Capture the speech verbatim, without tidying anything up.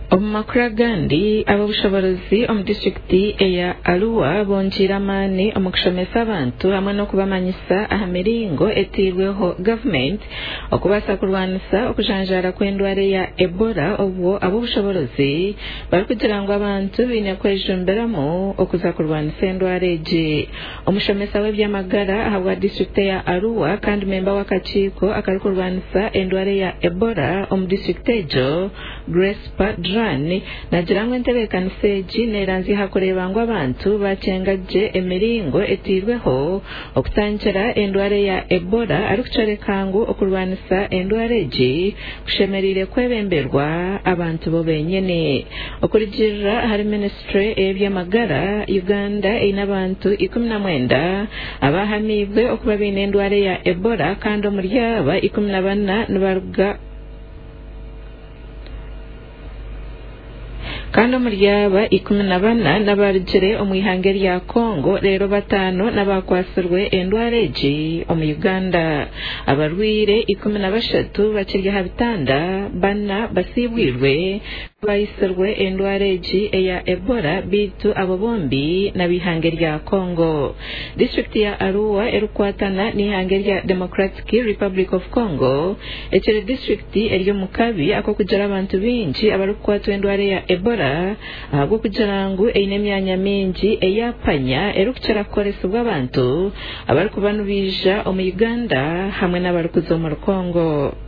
Omumakuru gandi ab'obushobozi omu disitulikiti eya Arua bongira amaani omu kushomesa abantu hamwe n'okubamanyisa aha miringo etiirweho gavumenti okubaasa kurwanisa okujanjara kw'endwara ya Ebola obwo ab'obushobozi barikugira ngu abantu baine kwejumbiramu okuza kurwanisa endwara egi. Omushomesa w'ebyamagara aha bwa disitulikiti ya Arua kandi memba w'akakiiko akarikurwanisa endwara ya Ebola omu disitulikiti egyo Grace Padran nagira ngu entebeekanisa egi neeranziha kureba ngu abantu bakyengagye emiringo etiirweho okutangira endwara ya Ebola arikukyereka ngu okurwanisa endwara egi kushemereire kwebemberwa abantu bo benyene. Okurigirira ahari minisitule y'ebyamagara Uganda eine abantu ikumi na mwenda abahamibwe okuba baine endwara ya Ebola kandi omuri aba ikumi na bana nibaruga kandi omuri aba ikumi na bana nabarugire omu ihanga rya Congo rero batano nabakwasirwe endwara egi omu Uganda. Abarwire ikumi na bashatu bakiri aha bitanda bana basiibwirwe bayisirwe endwara egi eya Ebola bitu abo bombi n'abihanga rya Congo. Disitulikiti ya Arua erukwatana n'ihanga rya Democratic Republic of Congo ekiri disitulikiti eri omu kabi akokugira abantu bingi abarikukwatwa endwara ya Ebola ahabwo kugira ngu eine emyanya mingi eyapanya erikukyera kukoresibwa abantu abarikuba nibija omu Uganda hamwe n'abarikuza omu Congo.